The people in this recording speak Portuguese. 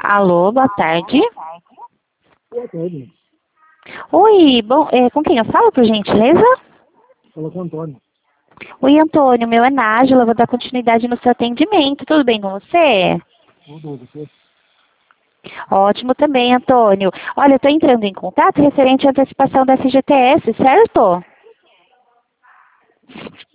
Alô, boa tarde. Boa tarde. Oi, bom, com quem eu falo, por gentileza? Fala com o Antônio. Oi, Antônio, meu é Nájila, vou dar continuidade no seu atendimento. Tudo bem com você? Tudo, você? Ótimo também, Antônio. Olha, eu estou entrando em contato referente à antecipação da FGTS, certo?